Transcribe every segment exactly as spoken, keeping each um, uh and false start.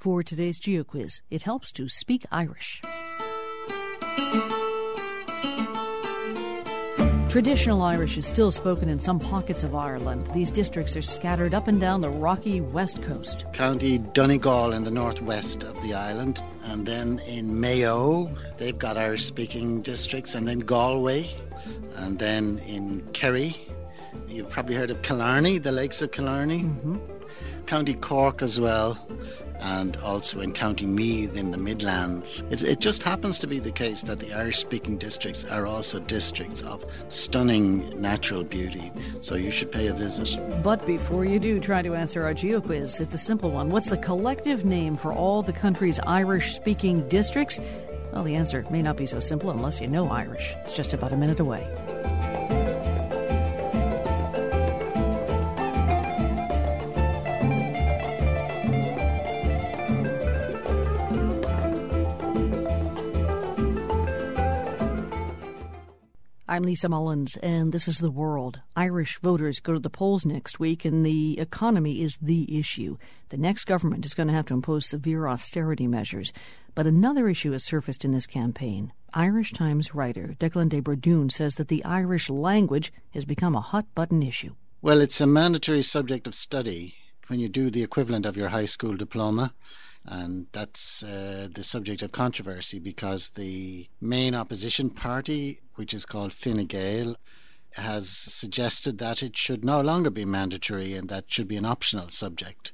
For today's GeoQuiz, it helps to speak Irish. Traditional Irish is still spoken in some pockets of Ireland. These districts are scattered up and down the rocky west coast. County Donegal in the northwest of the island, and then in Mayo, they've got Irish-speaking districts, and then Galway, and then in Kerry, you've probably heard of Killarney, the Lakes of Killarney, Mm-hmm. County Cork as well, and also in County Meath in the Midlands. It, it just happens to be the case that the Irish-speaking districts are also districts of stunning natural beauty, so you should pay a visit. But before you do, try to answer our GeoQuiz. It's a simple one. What's the collective name for all the country's Irish-speaking districts? Well, the answer may not be so simple unless you know Irish. It's just about a minute away. I'm Lisa Mullins, and this is The World. Irish voters go to the polls next week, and the economy is the issue. The next government is going to have to impose severe austerity measures. But another issue has surfaced in this campaign. Irish Times writer Declan de Bordoon says that the Irish language has become a hot-button issue. Well, it's a mandatory subject of study when you do the equivalent of your high school diploma. And that's uh, the subject of controversy because the main opposition party, which is called Fine Gael, has suggested that it should no longer be mandatory and that should be an optional subject.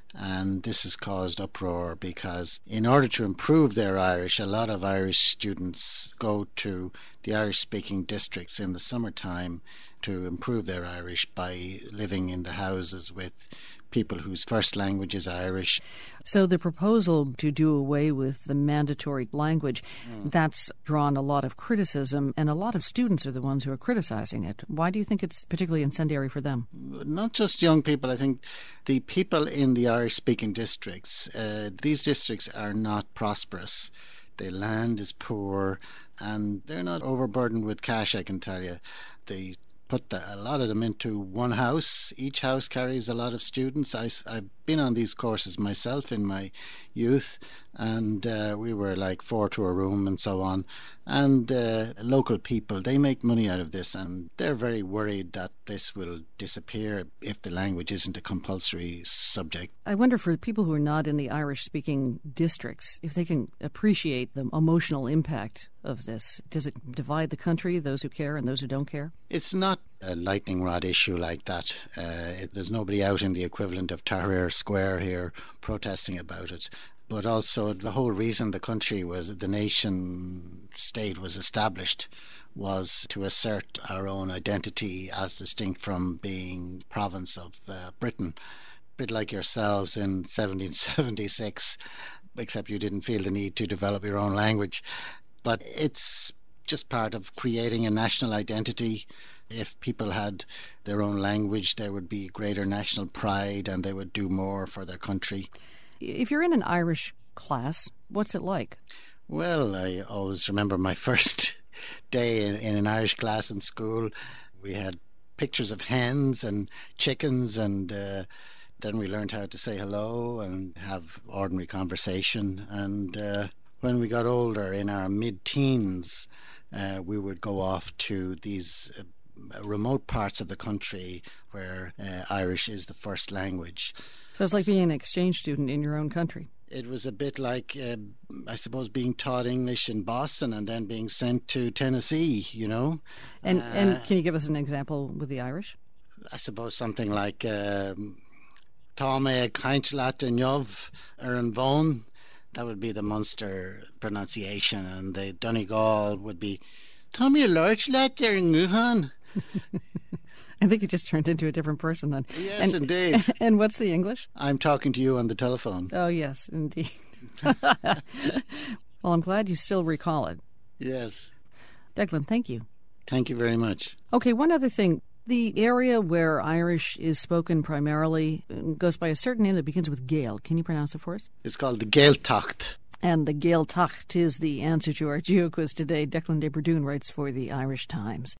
And this has caused uproar because in order to improve their Irish, a lot of Irish students go to the Irish-speaking districts in the summertime to improve their Irish by living in the houses with people whose first language is Irish. So the proposal to do away with the mandatory language, mm. that's drawn a lot of criticism, and a lot of students are the ones who are criticizing it. Why do you think it's particularly incendiary for them? Not just young people. I think the people in the Irish-speaking districts, uh, these districts are not prosperous. The land is poor, and they're not overburdened with cash, I can tell you. They put the, a lot of them into one house. Each house carries a lot of students. I, I've been on these courses myself in my youth, and uh, we were like four to a room and so on. And uh, local people, they make money out of this, and they're very worried that this will disappear if the language isn't a compulsory subject. I wonder for people who are not in the Irish-speaking districts, if they can appreciate the emotional impact of this. Does it divide the country, those who care and those who don't care? It's not a lightning rod issue like that. Uh, it, there's nobody out in the equivalent of Tahrir Square here protesting about it. But also the whole reason the country was, the nation state was established was to assert our own identity as distinct from being province of uh, Britain. A bit like yourselves in seventeen seventy-six, except you didn't feel the need to develop your own language. But it's just part of creating a national identity. If people had their own language, there would be greater national pride and they would do more for their country. If you're in an Irish class, what's it like? Well, I always remember my first day in, in an Irish class in school. We had pictures of hens and chickens, and uh, then we learned how to say hello and have ordinary conversation. And uh, when we got older, in our mid-teens, uh, we would go off to these uh, remote parts of the country where uh, Irish is the first language. So it's like being an exchange student in your own country. It was a bit like, uh, I suppose, being taught English in Boston and then being sent to Tennessee, you know. And uh, and can you give us an example with the Irish? I suppose something like um, Tá mé caint leat in Jobh ar an bhón. That would be the Munster pronunciation, and the Donegal would be Tá mé láit leat ar an ngúhan. I think you just turned into a different person then. Yes, and, indeed. And what's the English? I'm talking to you on the telephone. Oh, yes, indeed. Well, I'm glad you still recall it. Yes. Declan, thank you. Thank you very much. Okay, one other thing. The area where Irish is spoken primarily goes by a certain name that begins with Gael. Can you pronounce it for us? It's called the Gaeltacht. And the Gaeltacht is the answer to our GeoQuiz today. Declan de Bordoon writes for the Irish Times.